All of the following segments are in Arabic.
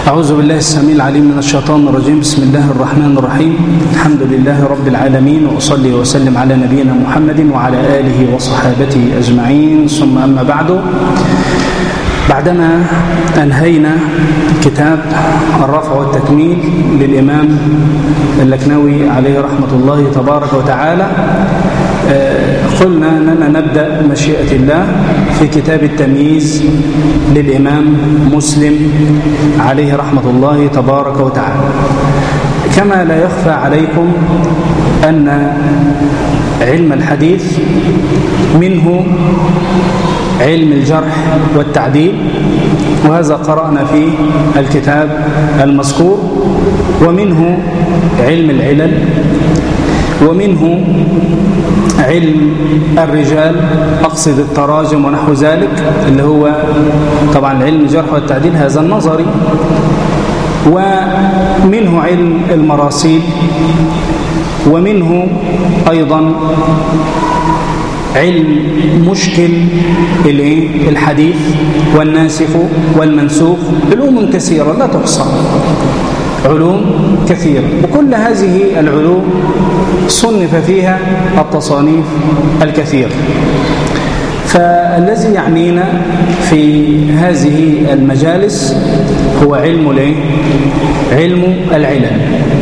أعوذ بالله السميع العليم من الشيطان الرجيم. بسم الله الرحمن الرحيم. الحمد لله رب العالمين، وأصلي وسلم على نبينا محمد وعلى آله وصحابته أجمعين، ثم أما بعد. بعدما أنهينا كتاب الرفع والتكميل للإمام اللكنوي عليه رحمة الله تبارك وتعالى، قلنا أننا نبدأ مشيئة الله في كتاب التمييز للإمام مسلم عليه رحمة الله تبارك وتعالى. كما لا يخفى عليكم أن علم الحديث منه علم الجرح والتعديل، وهذا قرأنا في الكتاب المذكور، ومنه علم العلل، ومنه علم الرجال، أقصد التراجم ونحو ذلك، اللي هو طبعا علم الجرح والتعديل هذا النظري، ومنه علم المراسيل، ومنه أيضا علم مشكل الحديث والناسخ والمنسوخ. علوم كثيرة لا تحصى، علوم كثيرة، وكل هذه العلوم صنف فيها التصانيف الكثيرة. فالذي يعنينا في هذه المجالس هو علم العلل.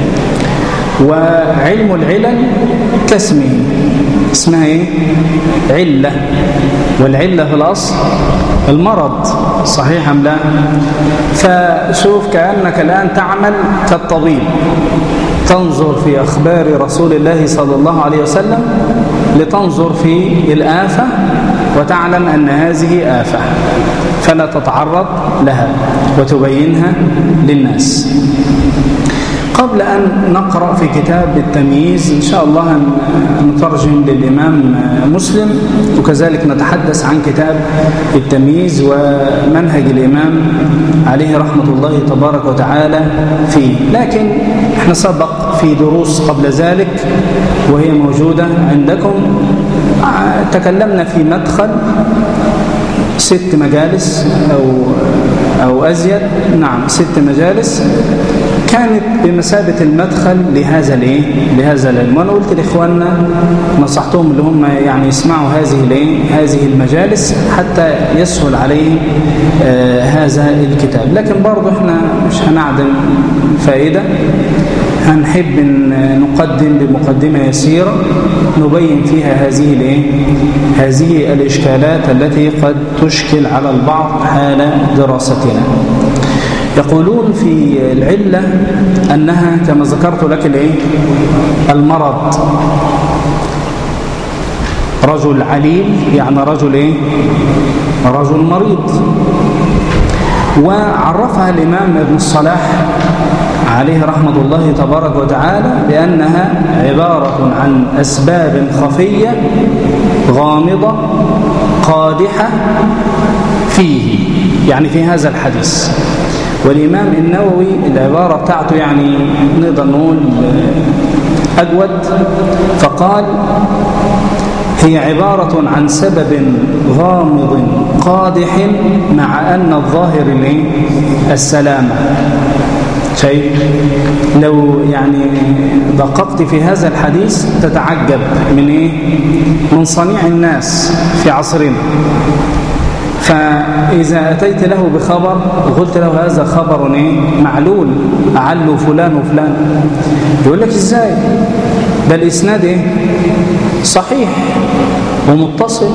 وعلم العلل كاسمه، اسمها علة، والعلة في الأصل المرض، صحيح أم لا؟ فشوف كأنك الآن تعمل كالطبيب، تنظر في أخبار رسول الله صلى الله عليه وسلم لتنظر في الآفة وتعلم أن هذه آفة، فلا تتعرض لها وتبينها للناس. قبل أن نقرأ في كتاب التمييز إن شاء الله نترجم للإمام مسلم، وكذلك نتحدث عن كتاب التمييز ومنهج الإمام عليه رحمة الله تبارك وتعالى فيه. لكن احنا سبق في دروس قبل ذلك وهي موجودة عندكم، تكلمنا في مدخل 6 مجالس أو أزيد، نعم 6 مجالس كانت بمثابة المدخل لهذا العلم. وأنا قلت لإخواننا، نصحتهم اللي هم يعني يسمعوا هذه المجالس حتى يسهل عليهم هذا الكتاب. لكن برضو احنا مش هنعدم فائدة، هنحب أن نقدم بمقدمة يسيرة نبين فيها هذه الإشكالات التي قد تشكل على البعض حال دراستنا. يقولون في العلة أنها كما ذكرت لك المرض، رجل عليل يعني رجل مريض. وعرفها الإمام ابن الصلاح عليه رحمة الله تبارك وتعالى بأنها عبارة عن أسباب خفية غامضة قادحة فيه، يعني في هذا الحديث. والإمام النووي العبارة بتاعته يعني نقدر نقول أجود، فقال هي عبارة عن سبب غامض قادح مع أن الظاهر السلامة. شيء لو يعني دققت في هذا الحديث تتعجب من صنيع الناس في عصرنا. فإذا أتيت له بخبر وقلت له هذا خبر معلول، أعله فلان وفلان، يقول لك إزاي؟ بل إسناد صحيح ومتصل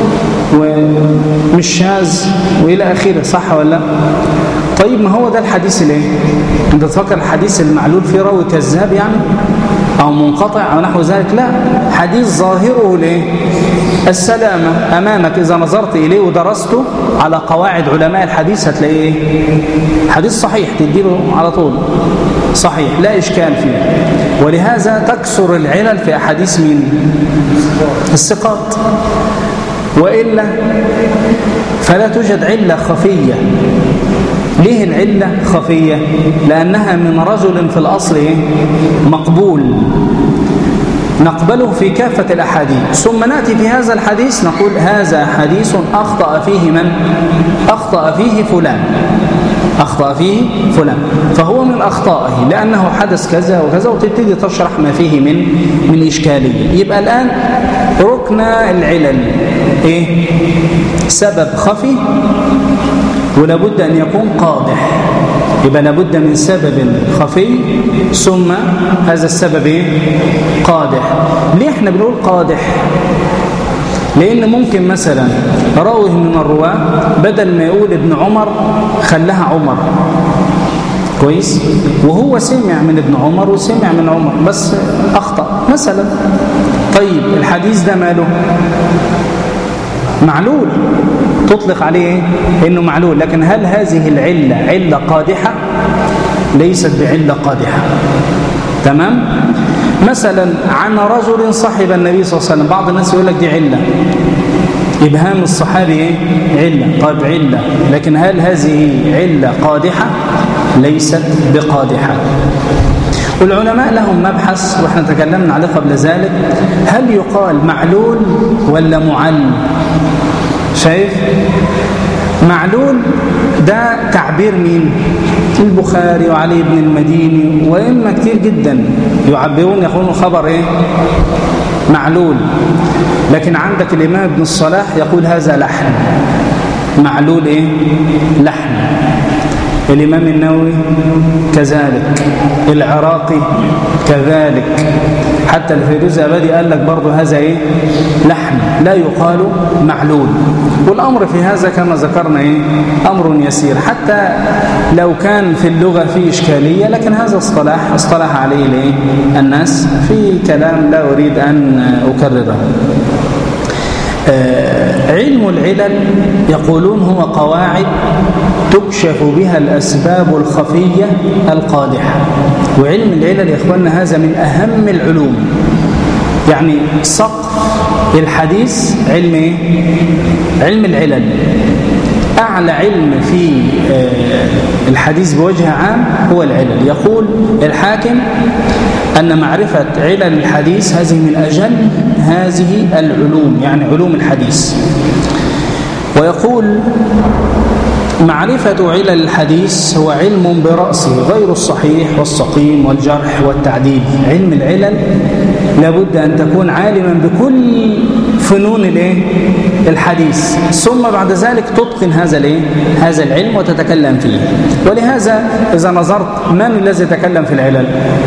ومش شاذ وإلى آخره، صح ولا لا؟ طيب ما هو ده الحديث أنت تفكر الحديث المعلول فيه راوي كذاب يعني أو منقطع أو نحو ذلك؟ لا، حديث ظاهره السلامة أمامك. إذا نظرت إليه ودرسته على قواعد علماء الحديث هتلاقيه حديث صحيح، تديله على طول صحيح، لا إشكال فيه. ولهذا تكثر العلل في أحاديث الثقات، وإلا فلا توجد علة خفية. ليه العلة خفية؟ لأنها من رجل في الأصل مقبول، نقبله في كافة الأحاديث، ثم نأتي في هذا الحديث نقول هذا حديث أخطأ فيه من؟ أخطأ فيه فلان. أخطأ فيه فلان، فهو من أخطائه لأنه حدث كذا وكذا، وتبتدي تشرح ما فيه من إشكالية. يبقى الآن ركن العلل إيه؟ سبب خفي ولابد أن يكون قادح، يبقى لابد من سبب خفي ثم هذا السبب إيه؟ قادح. ليه احنا بنقول قادح؟ لأن ممكن مثلا راوي من الرواة بدل ما يقول ابن عمر خلاها عمر، كويس، وهو سمع من ابن عمر وسمع من عمر بس أخطأ مثلا. طيب الحديث ده ماله؟ معلول، تطلق عليه إيه؟ إنه معلول. لكن هل هذه العلة علة قادحة؟ ليست بعلة قادحة. تمام؟ مثلا عن رجل صحب النبي صلى الله عليه وسلم، بعض الناس يقول لك دي علة، إبهام الصحابي إيه؟ علة. طيب علة، لكن هل هذه علة قادحة؟ ليست بقادحة. والعلماء لهم مبحث وإحنا تكلمنا عليه قبل ذلك، هل يقال معلول ولا معل؟ شايف؟ معلول ده تعبير مين؟ البخاري وعلي بن المديني وإما كتير جدا يعبرون يقولون خبر إيه؟ معلول. لكن عندك الإمام ابن الصلاح يقول هذا لحن، معلول إيه؟ لحن. الإمام النووي كذلك، العراقي كذلك، حتى الفيروز أبدي قال لك برضه هذا إيه؟ لحن، لا يقال معلول. والأمر في هذا كما ذكرنا إيه؟ أمر يسير، حتى لو كان في اللغة فيه إشكالية، لكن هذا اصطلح عليه الناس في كلام لا أريد أن أكرره. علم العلل يقولون هو قواعد تكشف بها الأسباب الخفية القادحة. وعلم العلل يا إخواننا هذا من أهم العلوم، يعني سقف الحديث علم إيه؟ علم العلل. أعلى علم في الحديث بوجه عام هو العلل. يقول الحاكم أن معرفة علل الحديث هذه من أجل هذه العلوم، يعني علوم الحديث. ويقول معرفة علل الحديث هو علم برأسه غير الصحيح والسقيم والجرح والتعديل. علم العلل لابد أن تكون عالما بكل فنون الحديث، ثم بعد ذلك تتقن هذا العلم وتتكلم فيه. ولهذا إذا نظرت من الذي يتكلم في العلل؟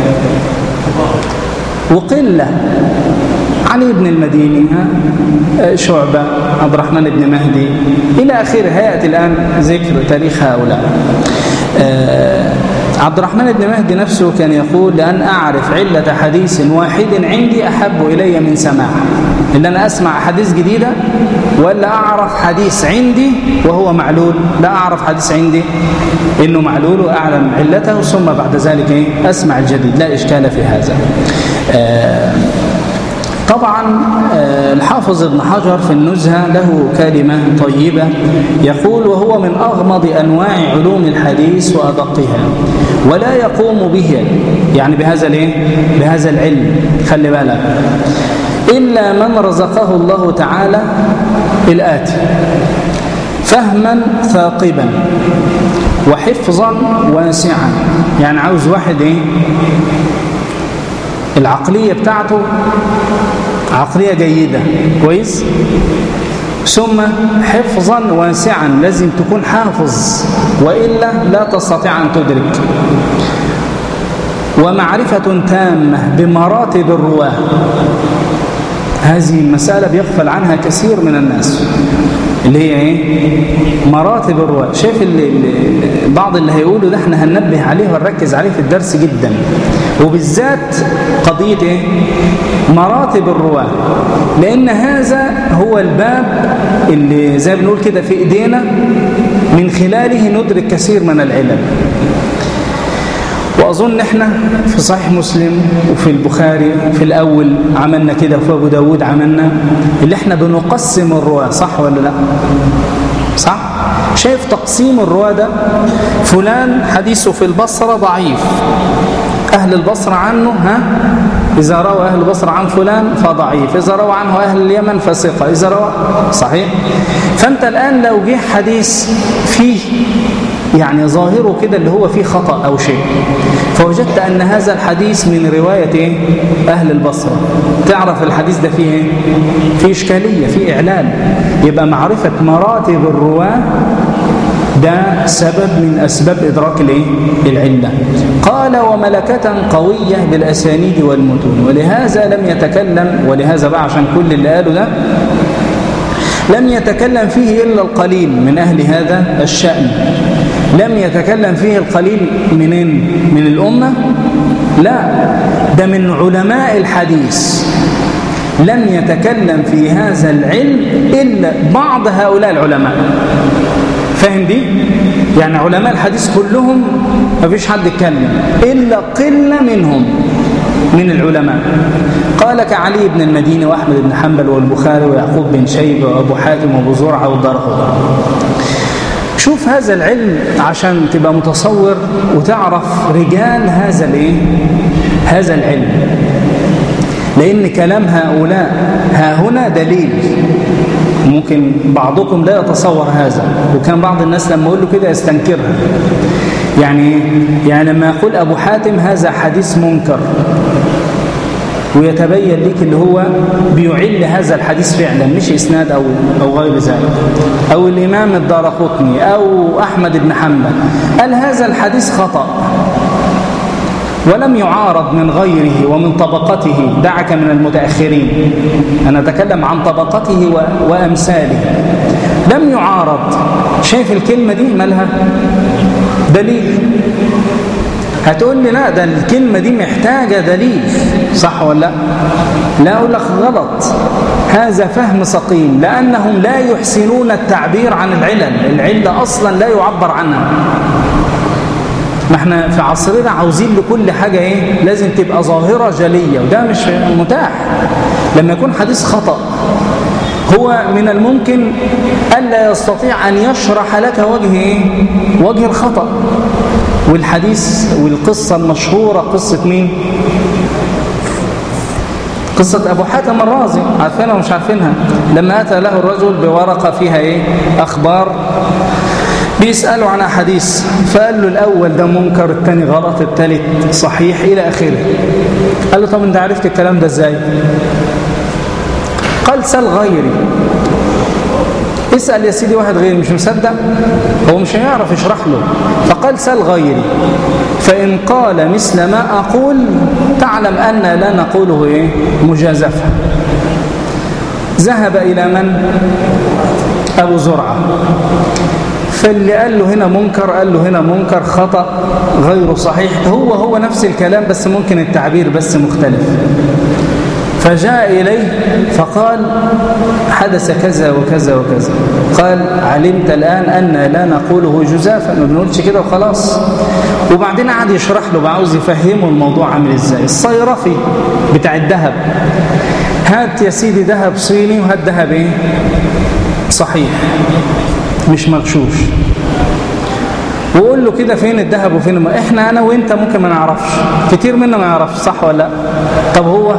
وقلة. علي بن المديني، شعبة، عبد الرحمن بن مهدي إلى آخره. هيأتي الآن ذكر تاريخ هؤلاء. عبد الرحمن بن مهدي نفسه كان يقول لأن أعرف علة حديث واحد عندي أحب إلي من سماع، إن أنا أسمع حديث جديدة ولا أعرف حديث عندي وهو معلول. لا أعرف حديث عندي إنه معلول وأعلم علته ثم بعد ذلك أسمع الجديد، لا إشكال في هذا. طبعا الحافظ ابن حجر في النزهة له كلمة طيبة يقول وهو من أغمض أنواع علوم الحديث وأدقها ولا يقوم به، يعني بهذا العلم، خلي بالك، إلا من رزقه الله تعالى الآتي: فهما ثاقبا وحفظا واسعا. يعني عاوز واحد العقلية بتاعته عقلية جيدة، كويس، ثم حفظا واسعا، لازم تكون حافظ وإلا لا تستطيع أن تدرك. ومعرفة تامة بمراتب الرواة، هذه المسألة بيغفل عنها كثير من الناس، اللي هي مراتب الرواة. شايف بعض اللي هيقولوا ده احنا هننبه عليه ونركز عليه في الدرس جدا، وبالذات قضية مراتب الرواة، لأن هذا هو الباب اللي زي بنقول كده في إيدينا من خلاله ندرك كثير من العلم. وأظن احنا في صحيح مسلم وفي البخاري في الأول عملنا كده، وفي أبو داود عملنا اللي احنا بنقسم الرواة، صح ولا لا؟ صح؟ شايف تقسيم الرواة ده؟ فلان حديثه في البصرة ضعيف، أهل البصرة عنه إذا روى أهل البصرة عن فلان فضعيف، إذا روى عنه أهل اليمن فثقة، إذا روى صحيح. فأنت الآن لو جه حديث فيه يعني ظاهره كده اللي هو فيه خطأ أو شيء، فوجدت أن هذا الحديث من رواية أهل البصرة، تعرف الحديث ده فيه فيه إشكالية، فيه إعلان. يبقى معرفة مراتب الرواة ده سبب من أسباب إدراك العلة. قال وملكة قوية بالأسانيد والمتون، ولهذا لم يتكلم، ولهذا بقى عشان كل اللي قاله ده لم يتكلم فيه إلا القليل من أهل هذا الشأن. لم يتكلم فيه القليل من الأمة، لا، ده من علماء الحديث لم يتكلم في هذا العلم إلا بعض هؤلاء العلماء. فاهم دي؟ يعني علماء الحديث كلهم ما فيش حد يتكلم إلا قلة منهم من العلماء. قال كعلي بن المديني وأحمد بن حنبل والبخاري ويعقوب بن شيبة وأبو حاتم وأبو زرعة والدارقطني. شوف هذا العلم عشان تبقى متصور وتعرف رجال هذا العلم، لأن كلام هؤلاء ها هنا دليل. ممكن بعضكم لا يتصور هذا، وكان بعض الناس لما يقول له كده يستنكرها. يعني لما يقول أبو حاتم هذا حديث منكر، ويتبين لك اللي هو بيعل هذا الحديث فعلا مش إسناد أو غير ذلك، أو الإمام الدارقطني أو أحمد بن حنبل قال هذا الحديث خطأ ولم يعارض من غيره ومن طبقته، دعك من المتأخرين، أنا أتكلم عن طبقته وأمثاله، لم يعارض. شايف الكلمة دي مالها دليل؟ هتقول لي لا، ده الكلمة دي محتاجة دليل، صح ولا لا؟ لا، أقول لك غلط، هذا فهم سقيم، لأنهم لا يحسنون التعبير عن العلة أصلا لا يعبر عنها. ما احنا في عصرنا عاوزين لكل حاجة لازم تبقى ظاهرة جلية، وده مش متاح. لما يكون حديث خطأ هو من الممكن ألا يستطيع أن يشرح لك وجه الخطأ. والحديث والقصة المشهورة قصة مين؟ قصة أبو حاتم الرازي، عارفينها ومش عارفينها؟ لما أتى له الرجل بورقة فيها أخبار، بيسألوا عن حديث، فقال له الأول ده منكر، الثاني غلط، الثالث صحيح، إلى آخره. قال له طب أنت عرفت الكلام ده إزاي؟ قال سأل غيري. اسأل يا سيدي واحد غيري، مش مصدق هو مش هيعرف يشرح له. فقال سأل غيري، فإن قال مثل ما أقول تعلم أن لا نقوله مجازفة. ذهب إلى من؟ أبو زرعة. فاللي قال له هنا منكر قال له هنا منكر، خطأ غير صحيح، هو نفس الكلام بس ممكن التعبير بس مختلف. فجاء إليه فقال حدث كذا وكذا وكذا. قال علمت الآن أن لا نقوله جزافا، ما بنقولش كده وخلاص. وبعدين قعد يشرح له بقى، عاوز يفهمه الموضوع عامل ازاي. الصيرفي بتاع الذهب، هات يا سيدي ذهب صيني وهات ذهب صحيح مش مغشوش، وقول له كده فين الذهب وفين احنا انا وانت ممكن ما نعرفش، كتير منا ما يعرفش، صح ولا لا؟ طب هو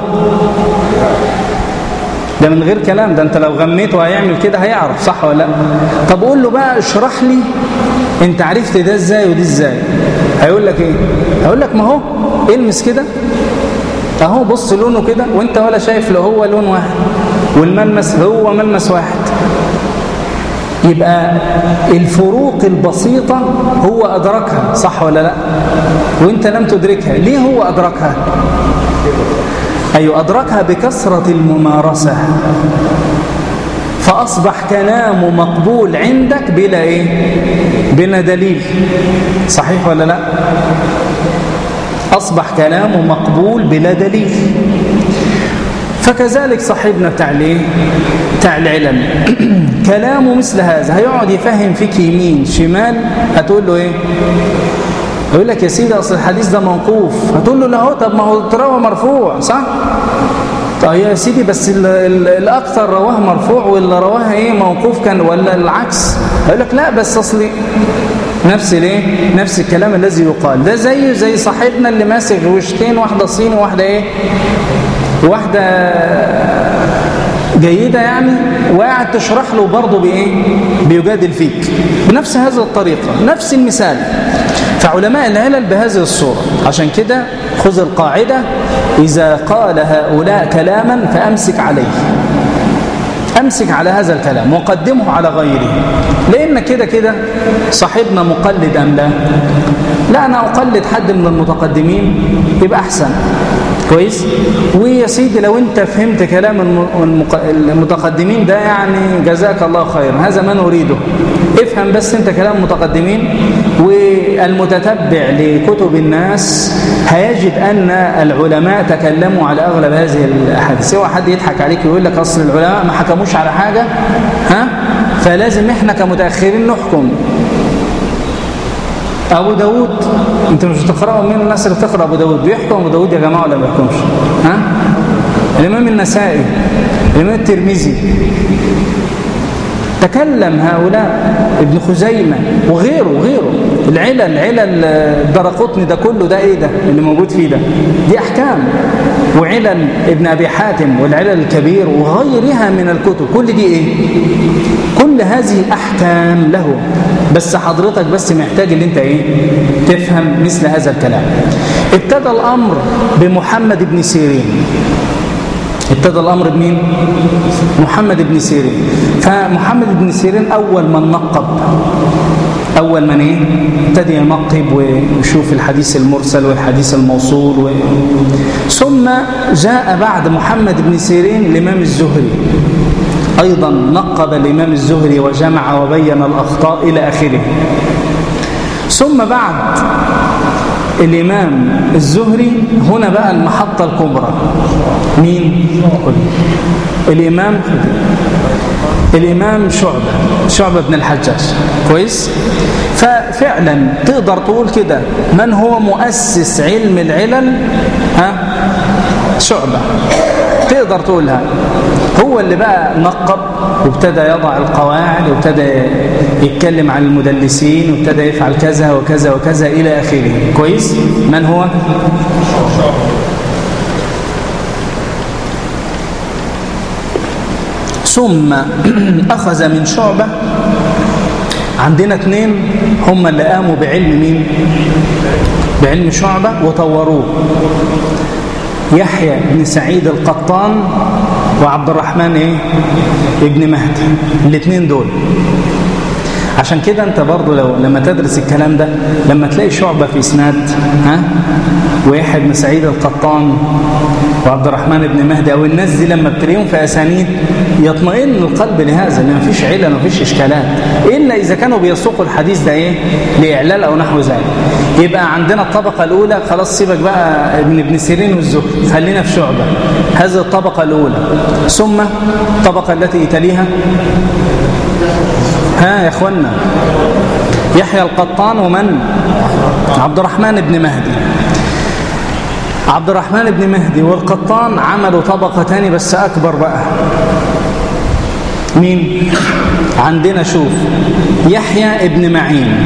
ده من غير كلام، ده انت لو غميته هيعمل كده هيعرف، صح ولا لا؟ طب قول له بقى اشرح لي انت عرفت ده ازاي ودي ازاي. هيقول لك هيقول لك ما هو المس كده اهو، بص لونه كده وانت ولا شايف له، هو لون واحد والملمس هو ملمس واحد. يبقى الفروق البسيطة هو أدركها، صح ولا لا؟ وانت لم تدركها. ليه هو أدركها؟ أيوة، أدركها بكثرة الممارسة، فأصبح كلامه مقبول عندك بلا دليل، صحيح ولا لا؟ أصبح كلامه مقبول بلا دليل. فكذلك صاحبنا بتاع العلم كلامه مثل هذا، هيقعد يفهم فيك يمين شمال، هتقول له يقول لك يا سيدي أصل الحديث ده موقوف، هتقول له لا هو، طب ما هو تروى مرفوع، صح؟ طيب يا سيدي بس الأكثر رواه مرفوع واللي رواه موقوف كان، ولا العكس؟ هيقول لك لا بس أصلي نفس الكلام الذي يقال ده، زي صاحبنا اللي ماسك غوشتين، واحدة صيني وواحدة واحدة جيدة يعني، وقاعد تشرح له برضه بإيه؟ بيجادل فيك بنفس هذه الطريقة، نفس المثال. فعلماء العلل بهذه الصورة. عشان كده خذ القاعدة: إذا قال هؤلاء كلاما فأمسك عليه، أمسك على هذا الكلام وقدمه على غيره. لأن كده كده صاحبنا مقلد أم لا؟ لا، أنا أقلد حد من المتقدمين يبقى أحسن. كويس؟ ويا سيدي لو أنت فهمت كلام المتقدمين ده يعني جزاك الله خير، هذا ما نريده. افهم بس أنت كلام المتقدمين، والمتتبع لكتب الناس هيجد أن العلماء تكلموا على أغلب هذه الأحاديث. سواء حد يضحك عليك ويقول لك أصل العلماء ما حكموش على حاجة، فلازم إحنا كمتأخرين نحكم. أبو داود، أنت مش بتقرأوا من الناس اللي بتقرأ أبو داود بيحكم أبو داود يا جماعة ولا ما بيحكمش؟ الإمام النسائي، الإمام الترمذي، تكلم هؤلاء، ابن خزيمة وغيره العلل الدرقطني ده كله، ده ايه ده اللي موجود فيه ده؟ دي احكام. وعلل ابن ابي حاتم والعلل الكبير وغيرها من الكتب، كل دي ايه؟ كل هذه احكام له. بس حضرتك بس محتاج ان انت ايه؟ تفهم مثل هذا الكلام. ابتدى الامر بمحمد بن سيرين. ابتدى الأمر بمين؟ محمد بن سيرين. فمحمد بن سيرين أول من نقب، أول من إيه؟ ابتدى ينقب ويشوف الحديث المرسل والحديث الموصول ثم جاء بعد محمد بن سيرين الإمام الزهري، أيضا نقب الإمام الزهري وجمع وبين الأخطاء إلى آخره. ثم بعد الإمام الزهري هنا بقى المحطة الكبرى، مين؟ الإمام شعبة بن الحجاج. كويس؟ ففعلا تقدر تقول كده من هو مؤسس علم العلل؟ شعبة، تقدر تقولها. هو اللي بقى نقب وابتدى يضع القواعد وابتدى يتكلم عن المدلسين وابتدى يفعل كذا وكذا وكذا إلى آخره. كويس؟ من هو؟ ثم أخذ من شعبة. عندنا اثنين هم اللي قاموا بعلم مين؟ بعلم شعبة وطوروه، يحيى بن سعيد القطان وعبد الرحمن ابن مهدي. الاثنين دول عشان كده انت برضو لما تدرس الكلام ده، لما تلاقي شعبة في اسناد ويحيى بن سعيد القطان وعبد الرحمن بن مهدي او الناس دي، لما بتلاقيهم في اسانيد يطمئن القلب لهذا، لان مفيش علة مفيش اشكالات، الا اذا كانوا بيسوقوا الحديث ده لاعلال او نحو ذلك. يبقى عندنا الطبقة الاولى، خلاص سيبك بقى ابن سيرين والزهري، خلينا في شعبة، هذه الطبقة الاولى. ثم الطبقة التي تليها يا اخوانا يحيى القطان ومن؟ عبد الرحمن بن مهدي. عبد الرحمن بن مهدي والقطان عملوا طبقة تاني بس أكبر بقى. مين؟ عندنا شوف يحيى ابن معين.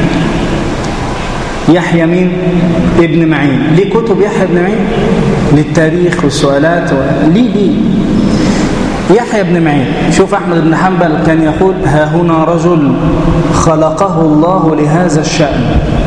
يحيى مين؟ ابن معين. ليه كتب يحيى ابن معين؟ للتاريخ والسؤالات ليه يحيى بن معين. شوف أحمد بن حنبل كان يقول: ها هنا رجل خلقه الله لهذا الشأن.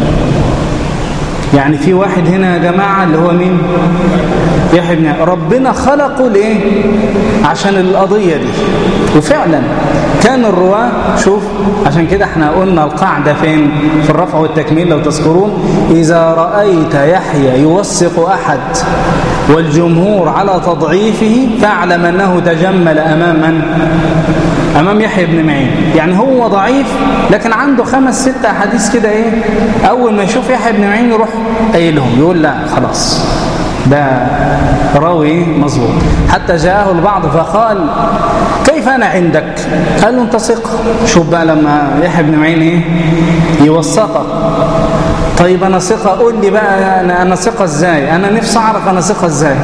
يعني في واحد هنا يا جماعة اللي هو مين؟ يحيى بن معين. ربنا خلقه ليه؟ عشان القضية دي. وفعلا كان الرواة، شوف عشان كده احنا قلنا القاعدة فين؟ في الرفع والتكميل لو تذكرون: إذا رأيت يحيى يوثق أحد والجمهور على تضعيفه فاعلم أنه تجمل أمام من؟ أمام يحيى بن معين. يعني هو ضعيف لكن عنده 5-6 أحاديث كده أول ما يشوف يحيى بن معين يروح قايلهم، يقول لا خلاص ده راوي مظبوط. حتى جاءه البعض فقال: كيف أنا عندك؟ قال له: أنت ثقة. شوف بقى لما يحيى بن معين يوثقك. طيب أنا ثقة، قول لي بقى أنا ثقة إزاي؟ أنا نفسي أعرف أنا ثقة إزاي.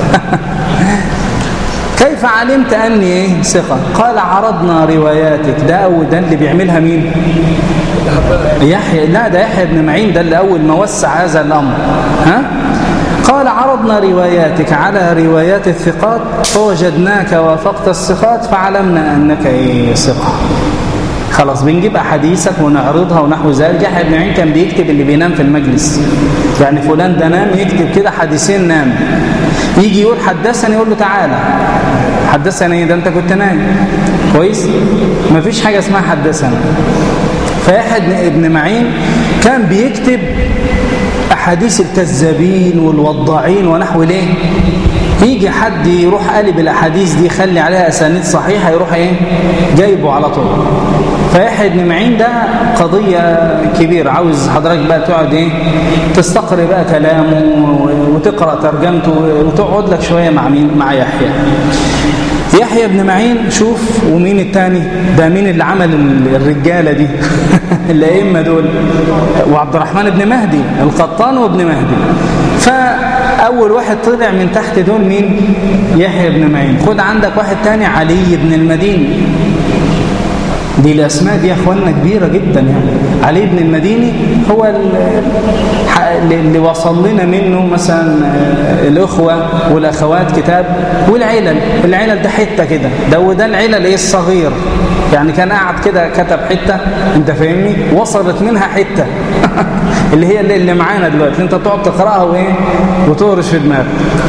كيف علمت أني ثقة؟ قال: عرضنا رواياتك. ده اللي بيعملها مين؟ يحيى. لا، ده يحيى بن معين ده اللي أول ما وسع هذا الأمر. قال عرضنا رواياتك على روايات الثقات فوجدناك وافقت الثقات فعلمنا أنك ثقة. خلاص بنجيب أحاديثك ونعرضها ونحو ذلك. يحيى بن معين كان بيكتب اللي بينام في المجلس، يعني فلان ده نام يكتب كده حديثين نام، يجي يقول حدثني يقول له تعالى حدثني، ده انت كنت نايم كويس، مفيش حاجة اسمها حدثني. فيحيى بن معين كان بيكتب أحاديث الكذابين والوضاعين ونحو ليه. يجي حد يروح قلب الأحاديث دي خلي عليها أسانيد صحيحة يروح جايبه على طول. فيحيى بن معين ده قضية كبيرة، عاوز حضرتك بقى تقعد تستقري بقى كلامه وتقرأ ترجمته وتقعد لك شوية مع مين؟ مع يحيى بن معين. شوف ومين التاني ده، مين اللي عمل الرجالة دي الأئمة دول، وعبد الرحمن بن مهدي القطان وابن مهدي. فأول واحد طلع من تحت دول مين؟ يحيى بن معين. خد عندك واحد تاني علي بن المديني. دي الأسماء دي يا أخوانا كبيرة جدا. يعني علي بن المديني هو اللي وصل لنا منه مثلا الأخوة والأخوات كتاب والعلل ده حتة كده، وده العلل الصغير، يعني كان قاعد كده كتب حتة، انت فاهمني، وصلت منها حتة اللي هي اللي معانا دلوقتي انت تقعد تقرأها وتورش في دماغك.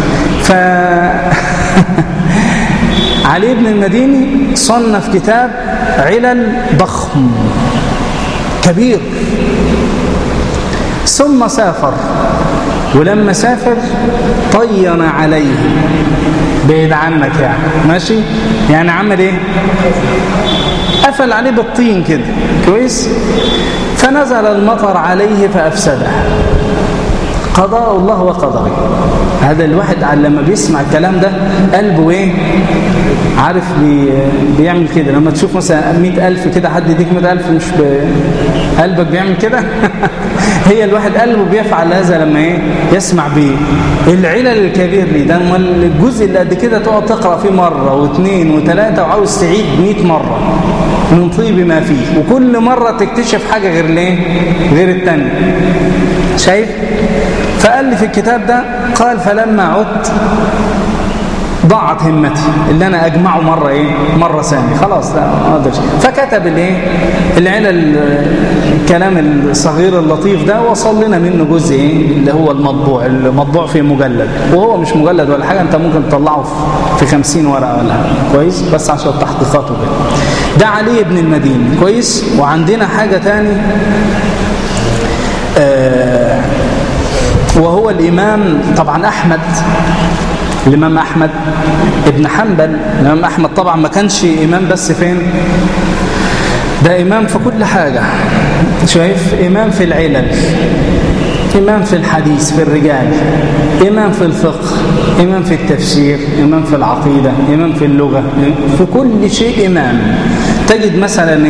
علي بن المديني صنف كتاب علل ضخم كبير، ثم سافر، ولما سافر طين عليه، بعيد عنك يعني ماشي، يعني عمل قفل عليه بالطين كده كويس. فنزل المطر عليه فأفسده، قضاء الله وقدره. هذا الواحد لما بيسمع الكلام ده قلبه عارف بيعمل كده. لما تشوف مثلا 100,000 كده حد يديك 100,000 مش قلبك بيعمل كده هي الواحد قلبه بيفعل هذا لما يسمع العلل الكبير دي. ده الجزء اللي قد كده تقعد تقرأ فيه مرة واثنين وثلاثة وعاوز تعيد 100 مرة من طيب ما فيه، وكل مرة تكتشف حاجة غير التانية. شايف؟ فقال لي في الكتاب ده، قال فلما عدت ضاعت همتي اللي أنا أجمعه مرة ثانية، خلاص لا أقدرش. فكتب العلل، الكلام الصغير اللطيف ده، وصل لنا منه جزء اللي هو المطبوع في مجلد، وهو مش مجلد ولا حاجة، أنت ممكن تطلعه في 50 ورقة ولا حاجة كويس، بس عشان تحقيقاته كده. ده علي بن المديني كويس. وعندنا حاجة تاني وهو الإمام طبعا أحمد، الإمام أحمد ابن حنبل. الإمام أحمد طبعا ما كانش إمام بس فين، ده إمام في كل حاجة. شايف؟ إمام في العلل، إمام في الحديث في الرجال، إمام في الفقه، إمام في التفسير، إمام في العقيدة، إمام في اللغة، في كل شيء إمام. تجد مثلا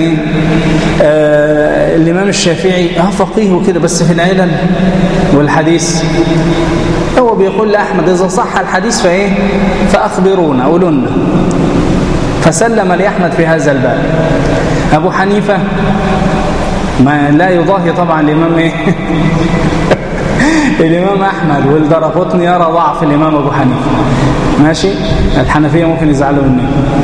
الإمام الشافعي فقيه وكده، بس في العلل والحديث هو بيقول لأحمد إذا صح الحديث فأخبرونا قولوا لنا. فسلم لأحمد في هذا الباب. أبو حنيفة ما لا يضاهي طبعا الإمام الإمام أحمد، والدرقطني يرى ضعف الإمام أبو حنيفة ماشي. الحنفية ممكن يزعلوا مني.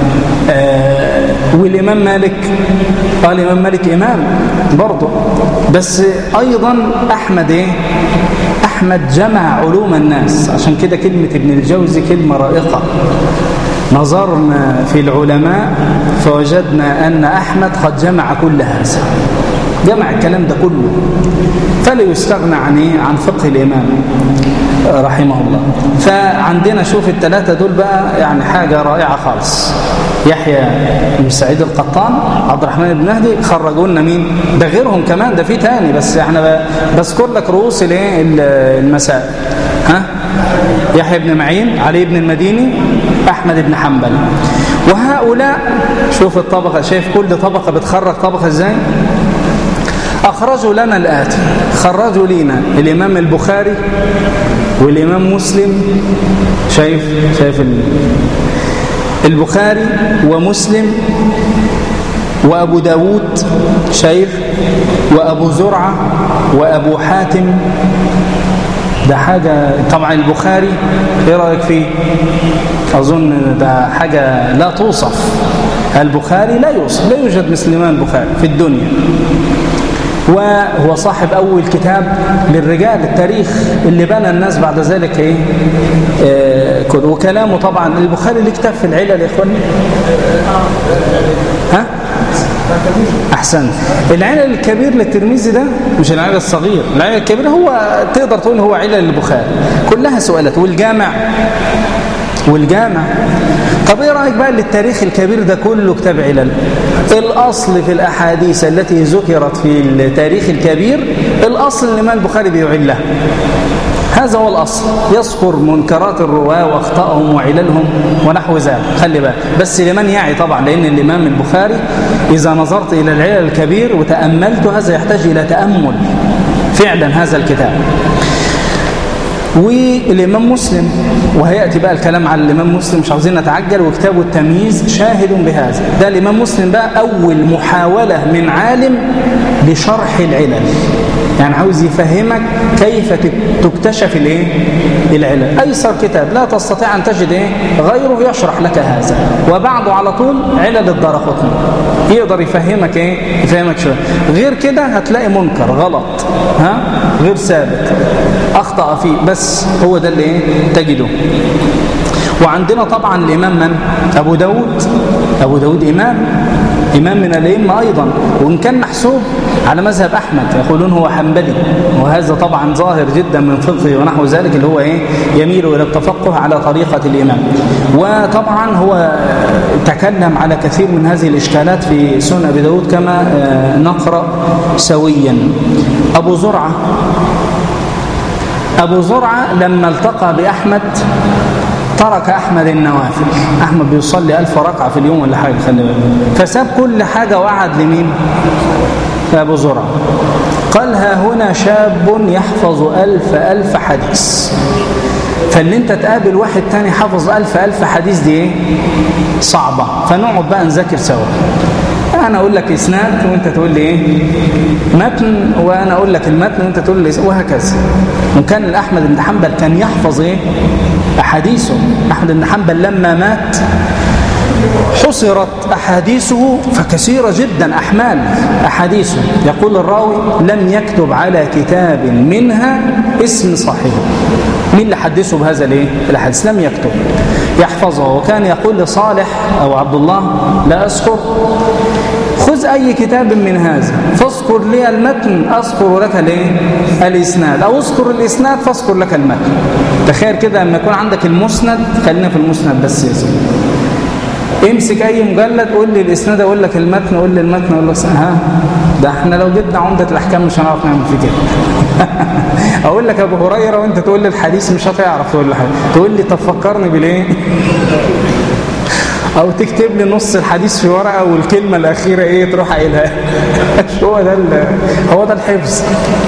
والإمام مالك قال الإمام مالك إمام برضه، بس أيضا أحمد أحمد جمع علوم الناس. عشان كده كلمة ابن الجوزي كلمة رائقة. نظرنا في العلماء فوجدنا أن أحمد قد جمع كل هذا، جمع الكلام ده كله، فلا يستغنى عن فقه الإمام رحمه الله. فعندنا شوف الثلاثة دول بقى يعني حاجة رائعة خالص. يحيى بن سعيد القطان، عبد الرحمن بن مهدي، خرجوا لنا مين؟ ده غيرهم كمان، ده في تاني، بس احنا بذكر لك رؤوس المسائل. يحيى بن معين، علي بن المديني، أحمد بن حنبل. وهؤلاء شوف الطبقة، شايف كل طبقة بتخرج طبقة ازاي؟ أخرجوا لنا الآتي، خرجوا لنا الإمام البخاري والإمام مسلم. شايف البخاري ومسلم وأبو داود، شايف، وأبو زرعة وأبو حاتم ده حاجة طبعا. البخاري ايه رأيك فيه؟ أظن ده حاجة لا توصف. البخاري لا يوصف، لا يوجد مثل الإمام البخاري في الدنيا. وهو صاحب أول كتاب للرجال، التاريخ اللي بنى الناس بعد ذلك إيه؟ وكلامه طبعا. البخاري له كتاب في العلل يا إخواني؟ ها؟ أحسن. العلل الكبير للترمذي ده مش العلل الصغير، العلل الكبير هو تقدر تقول هو علل البخاري، كلها سؤالات. والجامع طب ايه رأيك بقى للتاريخ الكبير ده كله كتاب علل؟ الأصل في الأحاديث التي ذكرت في التاريخ الكبير، الأصل الإمام البخاري بيعلها، هذا هو الأصل، يذكر منكرات الرواة وأخطائهم وعللهم ونحو ذلك. خلي بالك بس لمن يعي طبعا، لأن الإمام البخاري إذا نظرت إلى العلل الكبير وتأملت هذا يحتاج إلى تأمل فعلا هذا الكتاب. والإمام مسلم، وهيأتي بقى الكلام على الإمام مسلم مش عاوزين نتعجل، وكتابه التمييز شاهد بهذا. ده الإمام مسلم بقى أول محاولة من عالم لشرح العلل، يعني عاوز يفهمك كيف تكتشف العلل. أيسر كتاب لا تستطيع أن تجد غيره يشرح لك هذا، وبعده على طول علل الدارقطني يقدر يفهمك يفهمك شوية. غير كده هتلاقي منكر غلط، غير ثابت، أخطأ فيه، بس هو ده اللي تجده. وعندنا طبعا الإمام من؟ أبو داود إمام من الأئمة أيضا، وإن كان محسوب على مذهب أحمد، يقولون هو حنبلي، وهذا طبعا ظاهر جدا من فقه ونحو ذلك، اللي هو يميل إلى التفقه على طريقة الإمام. وطبعا هو تكلم على كثير من هذه الإشكالات في سنن أبي داود كما نقرأ سويا. أبو زرعة لما التقى بأحمد ترك أحمد النوافل. أحمد بيصلي 1000 ركعة في اليوم ولا حاجة، خلي بالك، فساب كل حاجة وقعد لمين؟ أبو زرعة. قال ها هنا شاب يحفظ 1000 حديث. فاللي انت تقابل واحد تاني حفظ 1000 حديث دي صعبة، فنقعد بقى نذاكر سوا. أنا أقول لك إسناد وأنت تقول لي متن، وأنا أقول لك المتن وأنت تقول لي، وهكذا. وكان الأحمد بن حنبل كان يحفظ أحاديثه. أحمد بن حنبل لما مات حصرت أحاديثه فكثيرة جدا، أحمال أحاديثه. يقول الراوي لم يكتب على كتاب منها اسم صاحبه. مين اللي حدثه بهذا الحديث؟ لم يكتب، يحفظه. وكان يقول لصالح أو عبد الله لا أذكر، خذ أي كتاب من هذا فاذكر لي المتن أذكر لك الإسناد، أو اذكر الإسناد فاذكر لك المتن. تخيل كده لما يكون عندك المسند، خلينا في المسند بس يا سيدي، امسك أي مجلد قول لي الإسناد أقول لك المتن، قول لي المتن أقول لك ده احنا لو جبنا عمدة الأحكام مش هنعرف نعمل في كده. أقول لك أبو هريرة وأنت تقول لي الحديث مش هتعرف تقول لي حاجة، تقول لي طب فكرني بالإيه؟ أو تكتب لي نص الحديث في ورقة والكلمة الأخيرة تروح قايلها. هو ده الحفظ.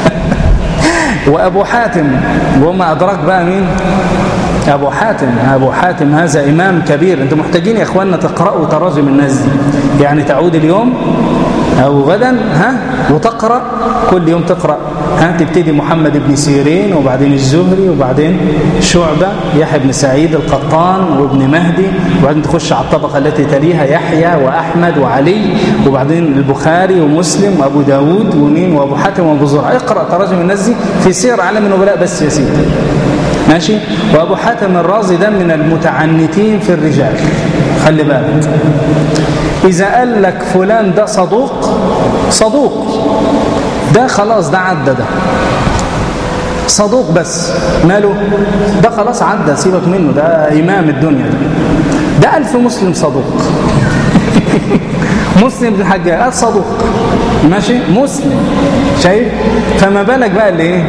وأبو حاتم، وما أدراك بقى مين؟ أبو حاتم هذا إمام كبير. أنتم محتاجين يا إخواننا تقرأوا تراجم الناس دي، يعني تعود اليوم أو غدا وتقرأ كل يوم، تقرأ تبتدي محمد بن سيرين، وبعدين الزهري، وبعدين شعبة، يحيى بن سعيد القطان، وابن مهدي، وبعدين تخش على الطبقة التي تليها يحيى وأحمد وعلي، وبعدين البخاري ومسلم وأبو داود ومين وأبو حاتم وأبو زرعة. اقرأ تراجم الناس دي في سير أعلام النبلاء بس يا سيدي، ماشي. وأبو حاتم الرازي ده من المتعنتين في الرجال، خلي بالك. إذا قال لك فلان ده صدوق ده خلاص، ده عدى، ده صدوق بس ماله، ده خلاص عدى، سيبك منه، ده إمام الدنيا ده 1000 مسلم صدوق. مسلم بن الحجاج قال صدوق، ماشي، مسلم، شايف؟ فما بالك بقى اللي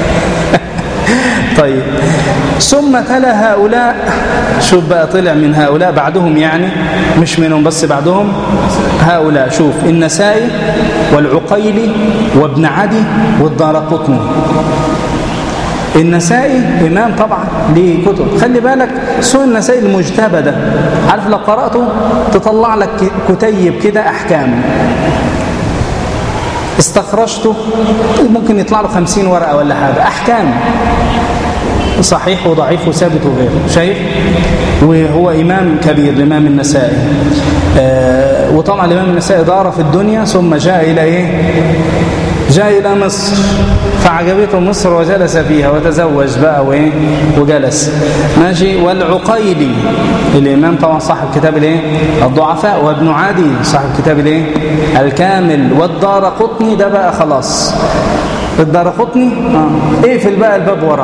طيب. ثم تلا هؤلاء، شوف بقى طلع من هؤلاء بعدهم، يعني مش منهم بس بعدهم هؤلاء. شوف النسائي والعقيلي وابن عدي والدارقطني. النسائي إمام طبعا ليه كتب، خلي بالك سنن النسائي المجتبى ده، عارف لو قرأته تطلع لك كتيب كده أحكام. استخرجته ممكن يطلع له 50 ورقة ولا حاجة، أحكام صحيح وضعيف وثابت وغيره، شايف؟ وهو إمام كبير الإمام النسائي. وطبعا الإمام النسائي دار في الدنيا ثم جاء إلى إيه؟ جاء إلى مصر فعجبته مصر وجلس فيها وتزوج بقى وإيه؟ وجلس ماشي. والعقيلي الإمام طبعا صاحب كتاب الإيه؟ الضعفاء، وابن عدي صاحب كتاب الإيه؟ الكامل. والدارقطني ده بقى خلاص، الدارقطني اقفل بقى الباب وراه.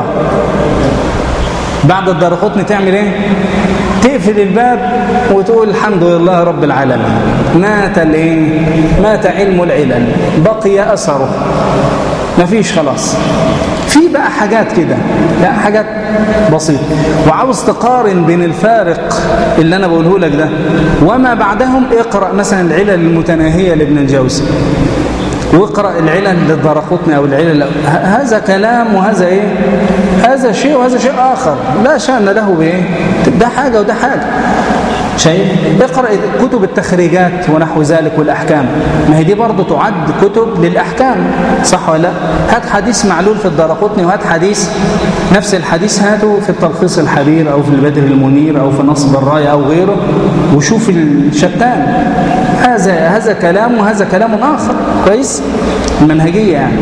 بعد الدارقطني تعمل ايه؟ تقفل الباب وتقول الحمد لله رب العالمين، مات الايه؟ مات علم العلل، بقي اثره، مفيش خلاص. في بقى حاجات كده، لا حاجات بسيطه، وعاوز تقارن بين الفارق اللي انا بقوله لك ده وما بعدهم. اقرا مثلا العلل المتناهيه لابن الجوزي، واقرأ العلل للدارقطني أو العلل، هذا كلام وهذا إيه؟ هذا شيء وهذا شيء آخر، لا شأن له بإيه؟ ده حاجة وده حاجة، شايف؟ اقرأ كتب التخريجات ونحو ذلك والأحكام، ما هي دي برضو تعد كتب للأحكام، صح ولا لا؟ هات حديث معلول في الدارقطني وهات حديث نفس الحديث هاته في التلخيص الحبير أو في البدر المنير أو في نصب الراية أو غيره، وشوف الشتان. هذا كلام وهذا كلام آخر، كويس؟ المنهجية يعني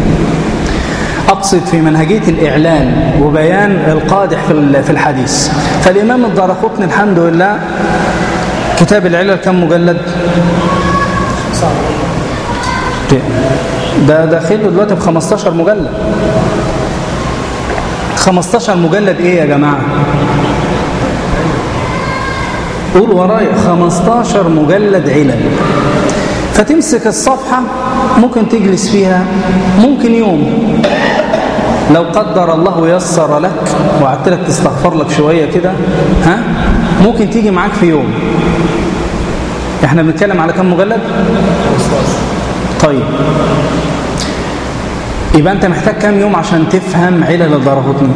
أقصد في منهجية الإعلان وبيان القادح في الحديث. فالإمام الدارقطني الحمد لله كتاب العلل كم مجلد؟ ده داخله دلوقتي ب 15 مجلد. 15 مجلد إيه يا جماعة؟ قول ورايا، 15 مجلد علل. فتمسك الصفحة ممكن تجلس فيها ممكن يوم، لو قدر الله ويسر لك وقعدت لك تستغفر لك شوية كده، ممكن تيجي معاك في يوم. احنا بنتكلم على كم مجلد؟ طيب يبقى انت محتاج كم يوم عشان تفهم علل الدارقطني؟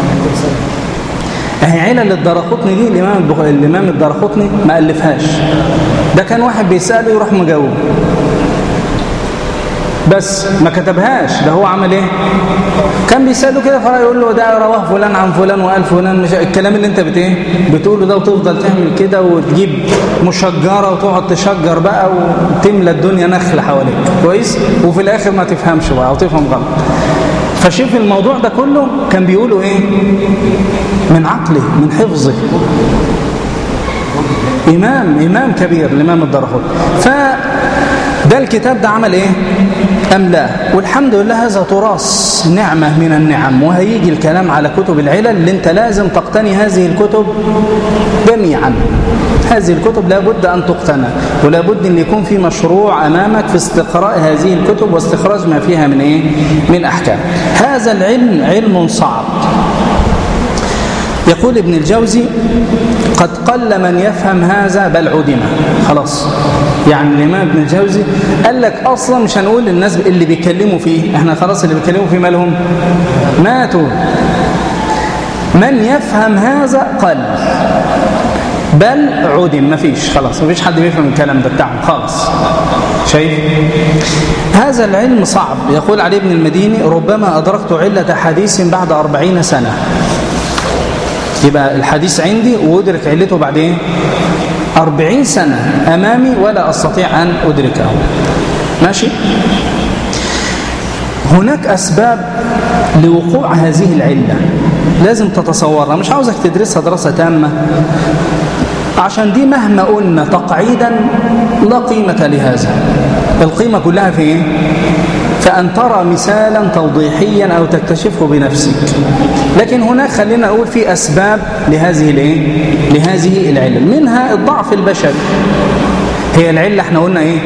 اهي علل الدارقطني دي الإمام الدارقطني ما ألفهاش، ده كان واحد بيسأله يروح مجاوب بس ما كتبهاش. ده هو عمل ايه؟ كان بيسأله كده فرأي يقول له ده رواه فلان عن فلان وقال فلان، مش الكلام اللي انت بتقوله ده، وتفضل تعمل كده وتجيب مشجرة وتقعد تشجر بقى وتملى الدنيا نخل حواليك، كويس؟ وفي الآخر ما تفهمش بقى أو تفهم غلط. فشوف الموضوع ده كله كان بيقوله ايه؟ من عقله، من حفظه. إمام كبير الإمام الدارقطني. فده الكتاب ده عمل ايه؟ أملاه. والحمد لله هذا تراث، نعمة من النعم. وهيجي الكلام على كتب العلل اللي انت لازم تقتني هذه الكتب جميعا. هذه الكتب لابد أن تقتنى، ولابد أن يكون في مشروع أمامك في استقراء هذه الكتب واستخراج ما فيها من ايه؟ من أحكام. هذا العلم علم صعب. يقول ابن الجوزي: قد قل من يفهم هذا بل عدم. خلاص، يعني الإمام ابن الجوزي قال لك أصلا مش هنقول الناس اللي بيتكلموا فيه، احنا خلاص اللي بيتكلموا فيه مالهم؟ ماتوا. من يفهم هذا قل بل عدم، مفيش، خلاص مفيش حد بيفهم الكلام ده بتاعهم خالص. شايف؟ هذا العلم صعب. يقول علي بن المديني: ربما أدركت علة حديث بعد 40 سنة. يبقى الحديث عندي وأدرك علته بعد 40 سنة أمامي ولا أستطيع أن أدركه. ماشي؟ هناك أسباب لوقوع هذه العلة لازم تتصورها، مش عاوزك تدرسها دراسة تامة، عشان دي مهما قلنا تقعيدا لا قيمة لهذا. القيمة كلها في ايه؟ فأن ترى مثالا توضيحيا أو تكتشفه بنفسك. لكن هناك خلينا نقول في أسباب لهذه العلل، منها الضعف البشري. هي العلة احنا قلنا ايه؟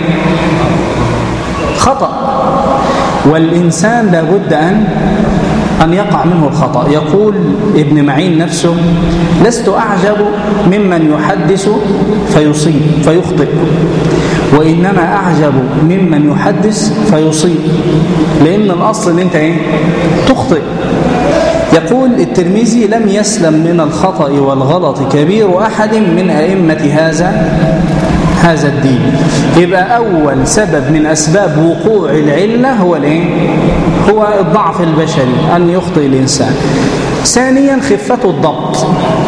خطأ، والإنسان لابد أن يقع منه الخطأ. يقول ابن معين نفسه: لست أعجب ممن يحدث فيخطئ، وإنما أعجب ممن يحدث فيصيب، لأن الأصل أن أنت تخطئ. يقول الترمذي: لم يسلم من الخطأ والغلط كبير أحد من أئمة هذا الدين. يبقى أول سبب من أسباب وقوع العلة هو الايه؟ هو الضعف البشري، أن يخطئ الإنسان. ثانيا خفة الضبط،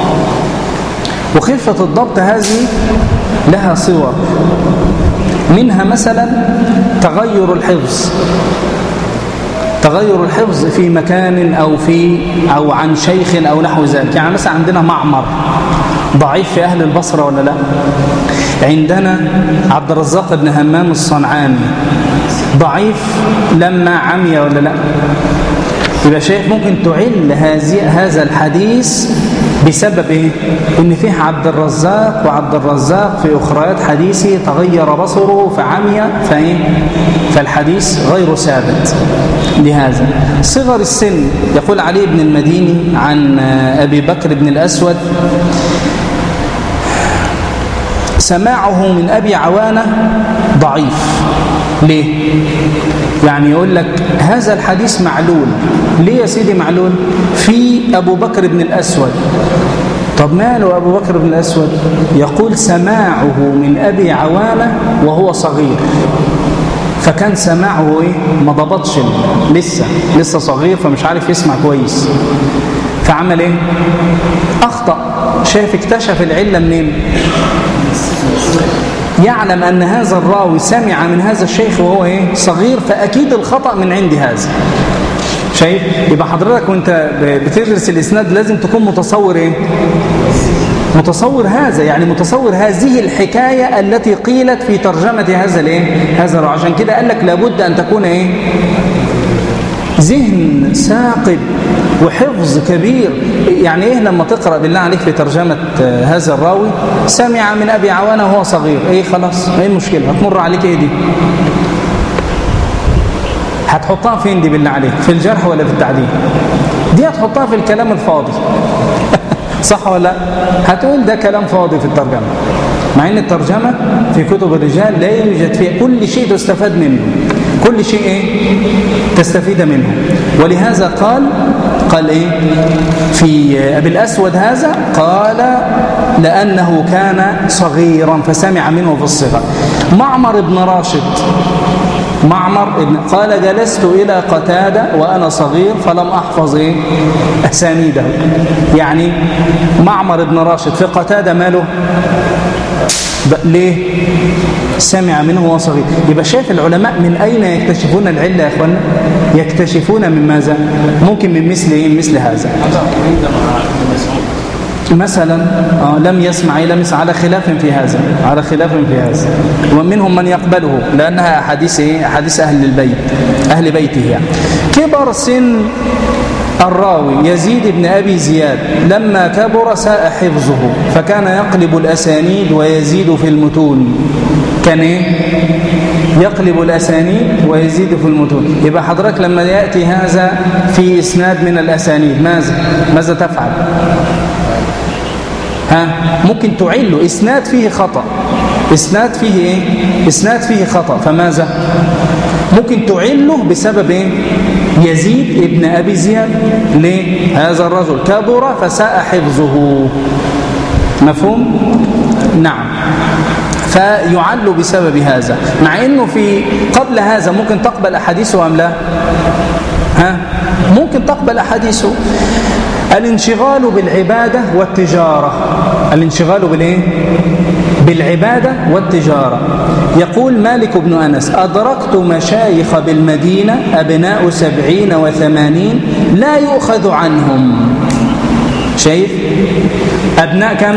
وخفة الضبط هذه لها صور، منها مثلا تغير الحفظ، تغير الحفظ في مكان أو عن شيخ أو نحو ذلك. يعني مثلا عندنا معمر ضعيف في أهل البصرة ولا لا؟ عندنا عبد الرزاق بن همام الصنعاني ضعيف لما عمي ولا لا؟ يبقى شايف ممكن تعل هذا الحديث بسبب ايه؟ ان فيه عبد الرزاق، وعبد الرزاق في اخريات حديثه تغير بصره فعمي، فالحديث غير ثابت. لهذا صغر السن، يقول علي بن المديني عن ابي بكر بن الاسود سماعه من ابي عوانة ضعيف. ليه؟ يعني يقول لك هذا الحديث معلول. ليه يا سيدي معلول؟ في أبو بكر بن الأسود. طب ماله أبو بكر بن الأسود؟ يقول سماعه من أبي عوانة وهو صغير، فكان سماعه إيه؟ ما ضبطش، لسه صغير، فمش عارف يسمع كويس، فعمل إيه؟ أخطأ. شايف اكتشف العلة منين؟ يعلم أن هذا الراوي سمع من هذا الشيخ وهو إيه؟ صغير، فأكيد الخطأ من عند هذا. شايف؟ يبقى حضرتك وانت بتدرس الإسناد لازم تكون متصور إيه؟ متصور هذا، يعني متصور هذه الحكاية التي قيلت في ترجمة هذا الإيه؟ هذا الراوي. عشان كده قال لك لابد أن تكون إيه؟ ذهن ثاقب وحفظ كبير. يعني ايه لما تقرأ بالله عليك في ترجمة هذا الراوي سمع من أبي عوانة وهو صغير، ايه خلاص، ايه المشكلة؟ هتمر عليك ايه دي؟ هتحطها فين دي بالله عليك؟ في الجرح ولا في التعديل؟ دي هتحطها في الكلام الفاضي صح ولا لا؟ هتقول ده كلام فاضي في الترجمة، مع ان الترجمة في كتب الرجال لا يوجد فيها كل شيء تستفاد منه، كل شيء ايه؟ تستفيد منه. ولهذا قال ايه في ابي الاسود هذا؟ قال لانه كان صغيرا فسمع منه في الصغر. معمر بن راشد، قال جلست الى قتادة وانا صغير فلم احفظ ايه؟ اسانيده. يعني معمر بن راشد في قتادة ماله؟ ليه؟ سمع منه وهو صغير. يبقى شايف العلماء من أين يكتشفون العلة يا أخوانا؟ يكتشفون من ماذا؟ ممكن من مثل إيه؟ مثل هذا مثلا لم يسمع على خلاف في هذا، ومنهم من يقبله لأنها أحاديث أهل البيت، أهل بيته. يعني كبر سن الراوي يزيد بن أبي زياد لما كبر ساء حفظه، فكان يقلب الأسانيد ويزيد في المتون. كان إيه؟ يقلب الأسانيد ويزيد في المتون. يبقى حضرتك لما يأتي هذا في إسناد من الأسانيد ماذا تفعل؟ ممكن تعله إسناد فيه خطأ، إسناد فيه إيه؟ إسناد فيه خطأ، فماذا؟ ممكن تعله بسبب إيه؟ يزيد ابن أبي زياد. ليه؟ هذا الرجل كبر فساء حفظه. مفهوم؟ نعم. فيعل بسبب هذا، مع أنه في قبل هذا ممكن تقبل أحاديثه أم لا؟ ممكن تقبل أحاديثه. الانشغال بالعبادة والتجارة، الانشغال بالإيه؟ بالعبادة والتجارة. يقول مالك بن أنس أدركت مشايخ بالمدينة أبناء 70 و80 لا يؤخذ عنهم. شايف؟ أبناء كم؟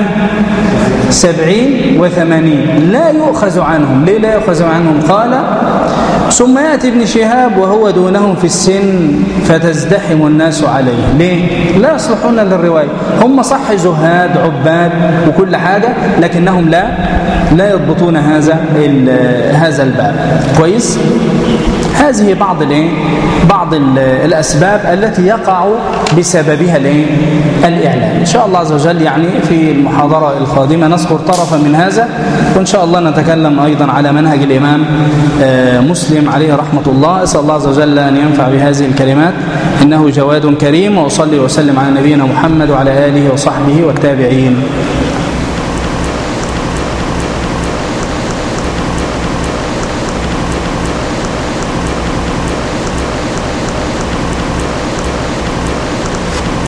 70 و80 لا يؤخذ عنهم. ليه لا يؤخذ عنهم؟ قال ثم يأتي ابن شهاب وهو دونهم في السن فتزدحم الناس عليه. ليه؟ لا يصلحون للرواية، هم صح زهاد عباد وكل حاجة، لكنهم لا يضبطون هذا الباب كويس. هذه بعض الأسباب التي يقع بسببها الإعلام. إن شاء الله عز وجل يعني في المحاضرة القادمة نذكر طرفا من هذا، وإن شاء الله نتكلم أيضا على منهج الإمام مسلم عليه رحمة الله. أسأل الله عز وجل أن ينفع بهذه الكلمات، إنه جواد كريم. وأصلي وسلم على نبينا محمد وعلى آله وصحبه والتابعين.